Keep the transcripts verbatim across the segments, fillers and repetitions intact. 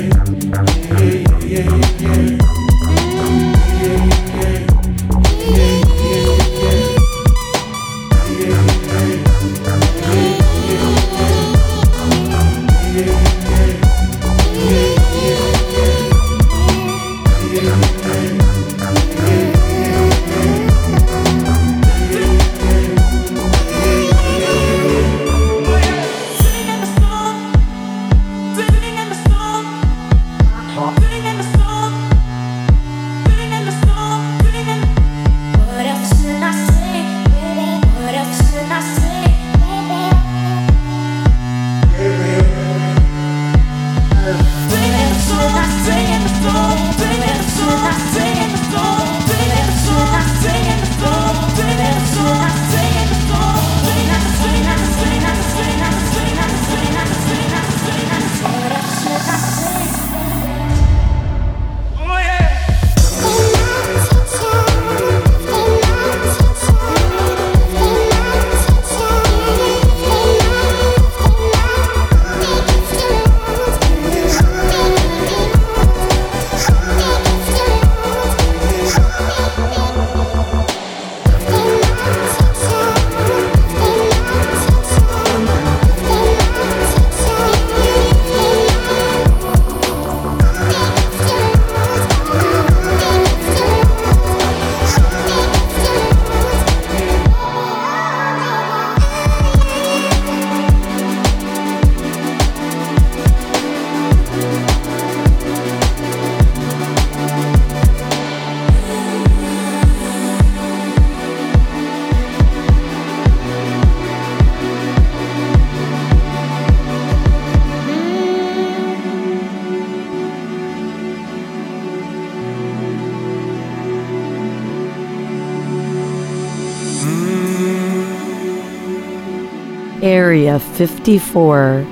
Area fifty-four,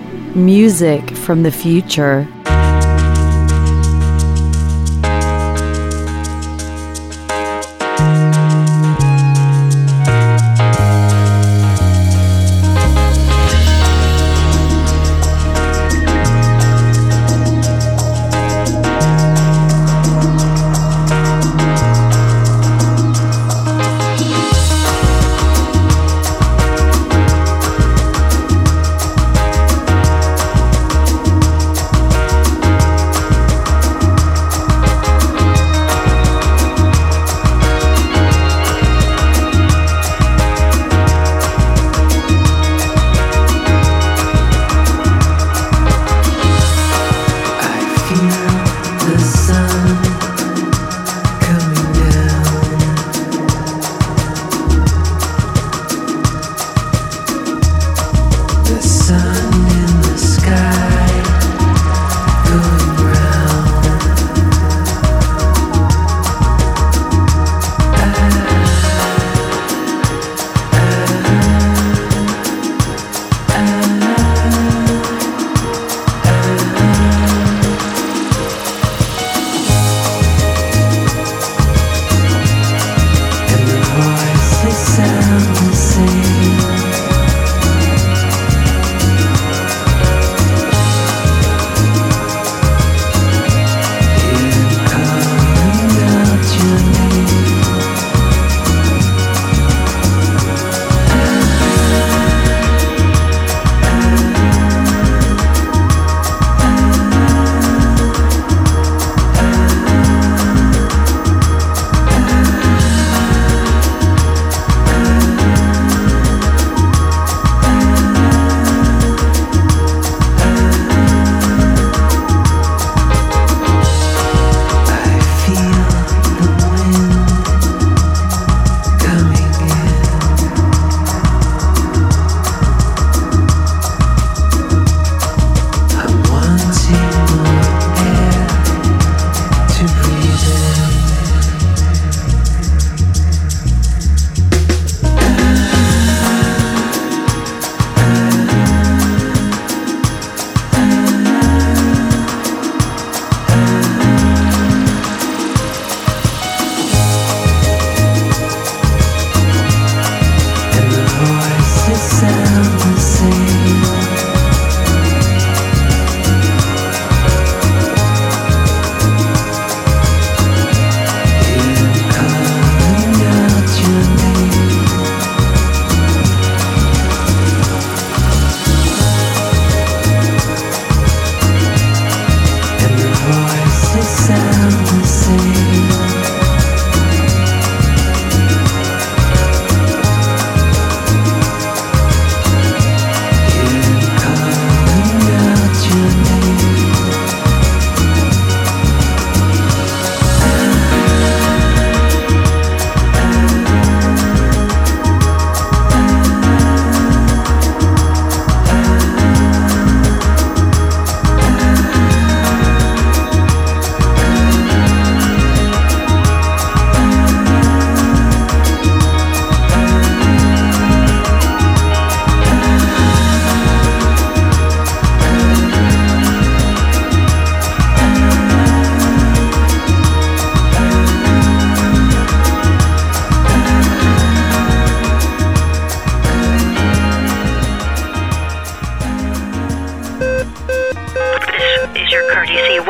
music from the future.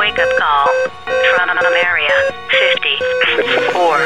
wake-up call from Area fifty-four.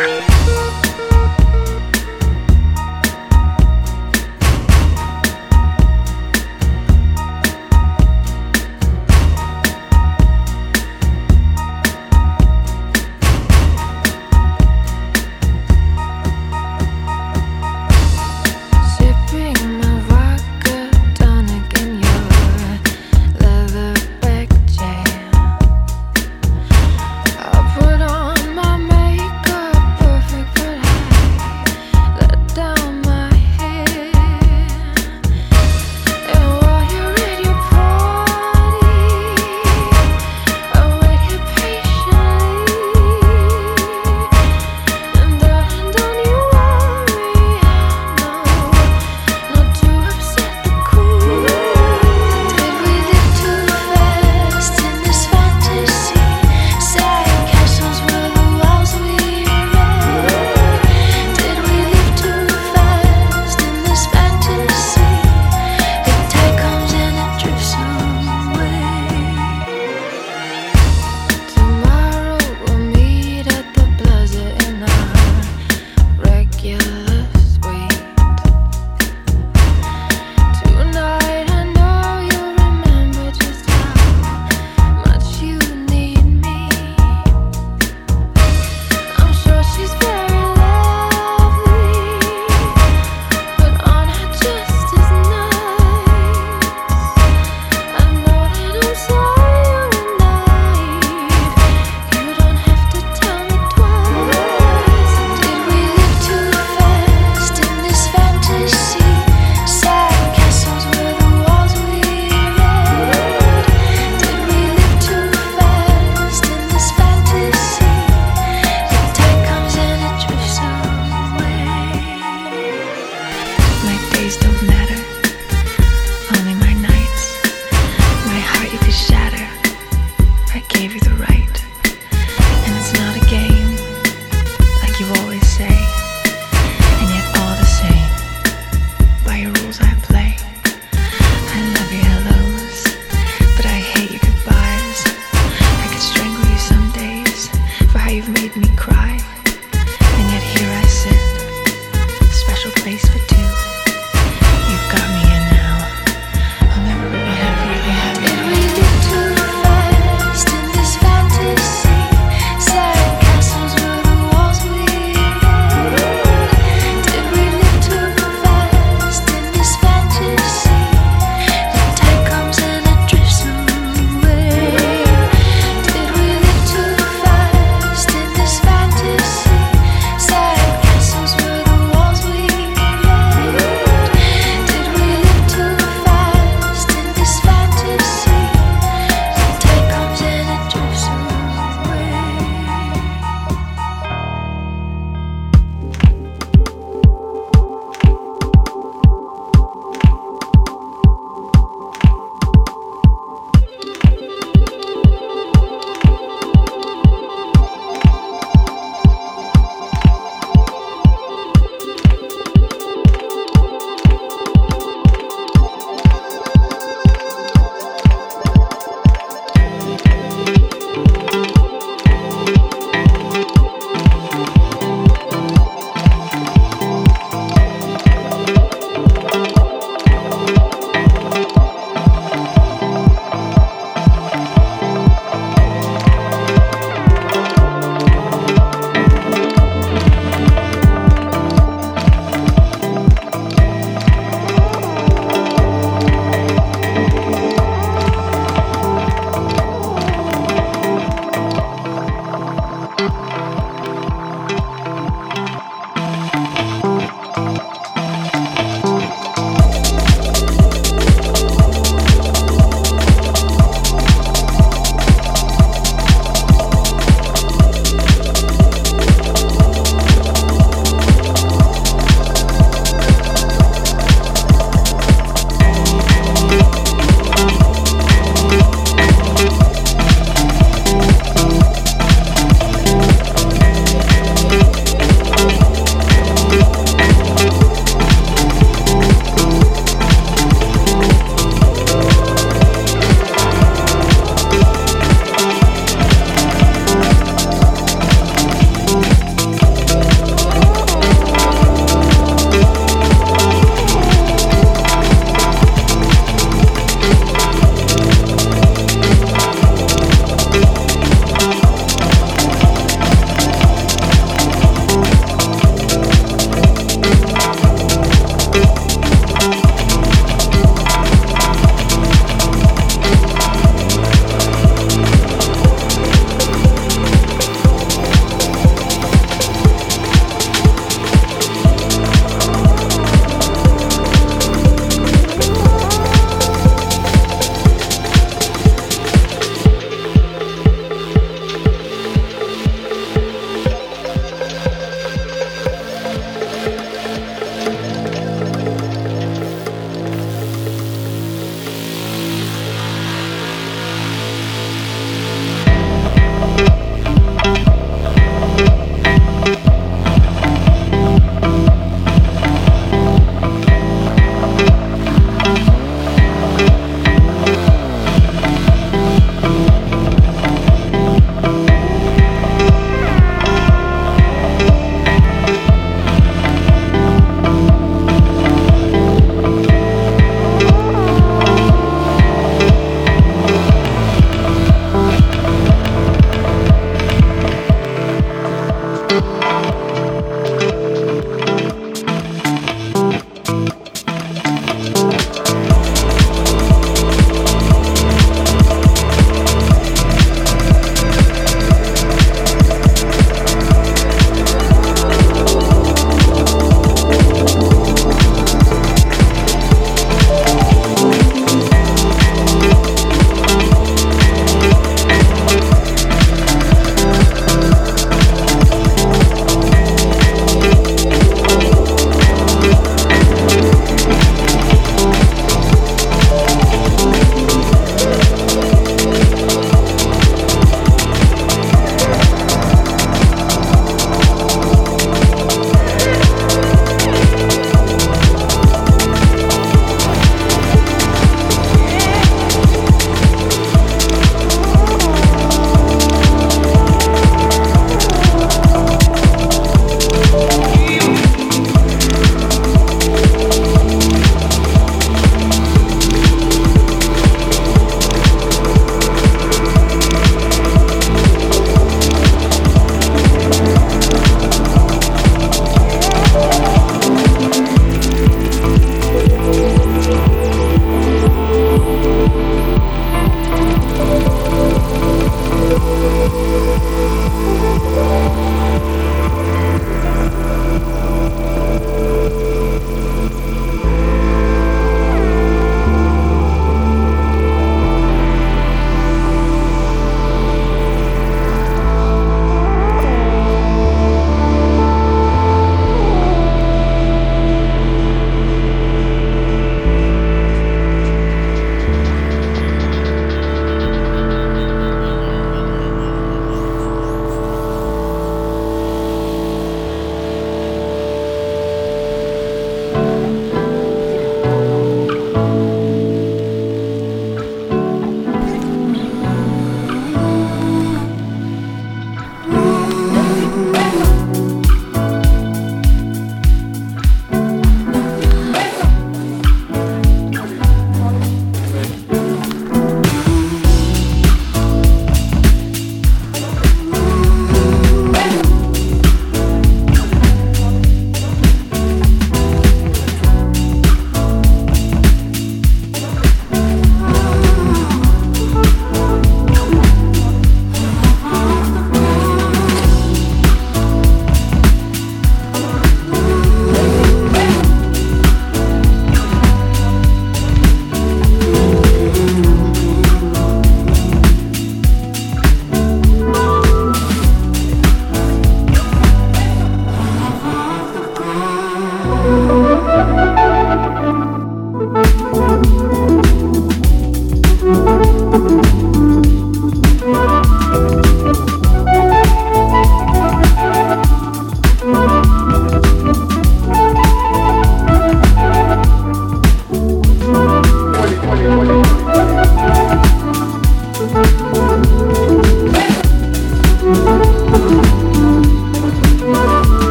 Fantasy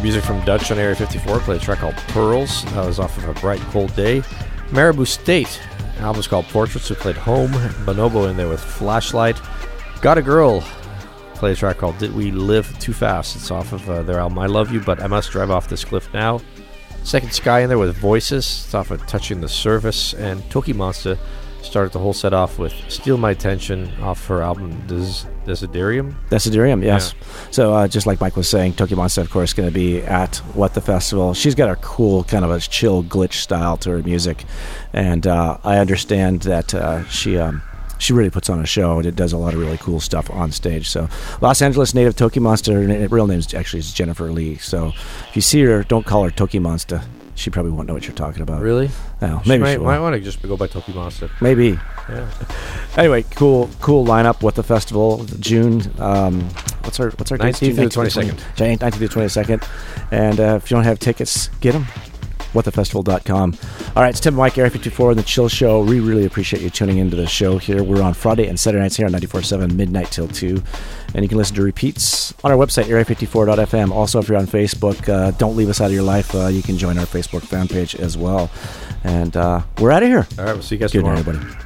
music from Dutch on Area fifty-four. Played a track called Pearls. That was off of A Bright Cold Day. Marabou State. Album's called Portraits. We played Home. Bonobo in there with Flashlight. Got a Girl. Played a track called Did We Live Too Fast. It's off of uh, their album I Love You, But I Must Drive Off This Cliff Now. Second Sky in there with Voices. It's off of Touching the Surface. And Toki Monster started the whole set off with Steal My Attention off her album Des- Desiderium. Desiderium, yes. Yeah. So uh, just like Mike was saying, Toki Monster, of course, going to be at What the Festival. She's got a cool kind of a chill glitch style to her music. And uh, I understand that uh, she... Um, She really puts on a show, and it does a lot of really cool stuff on stage. So, Los Angeles native Toki Monster, her real name is actually is Jennifer Lee. So, if you see her, don't call her Toki Monster. She probably won't know what you're talking about. Really? No, She maybe might, she will. might want to just go by Toki Monster. Maybe. Yeah. Anyway, cool, cool lineup. What the festival? June. Um, what's our what's our date? nineteenth to the twenty-second. nineteenth to the twenty-second. And uh, if you don't have tickets, get them. what the festival dot com. All right, it's Tim and Mike, Area fifty-four, and the Chill Show. We really appreciate you tuning into the show here. We're on Friday and Saturday nights here on ninety-four point seven, midnight till two. And you can listen to repeats on our website, area fifty-four dot f m. Also, if you're on Facebook, uh, don't leave us out of your life. Uh, you can join our Facebook fan page as well. And uh, we're out of here. All right, we'll see you guys Good tomorrow. night, everybody.